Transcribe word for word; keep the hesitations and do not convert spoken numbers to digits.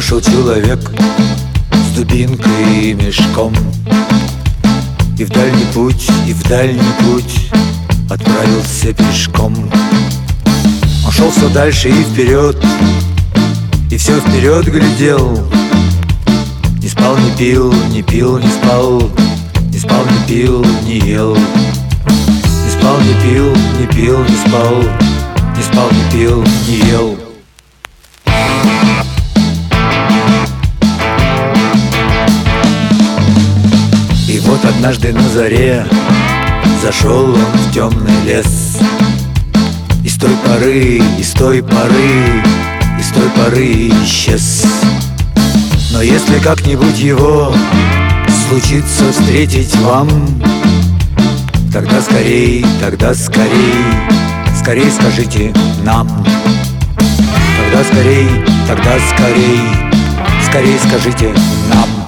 Вышел человек с дубинкой и мешком, и в дальний путь, и в дальний путь отправился пешком. Он шел все дальше и вперед, и все вперед глядел. Не спал, не пил, не пил, не спал, не спал, не пил, не ел. Не спал, не пил, не пил, не спал, не спал, не пил, не ел. И вот однажды на заре зашел он в темный лес. И с той поры, и с той поры, и с той поры исчез. Но если как-нибудь его случится встретить вам, тогда скорей, тогда скорей, скорей скажите нам. Тогда скорей, тогда скорей, скорей скажите нам.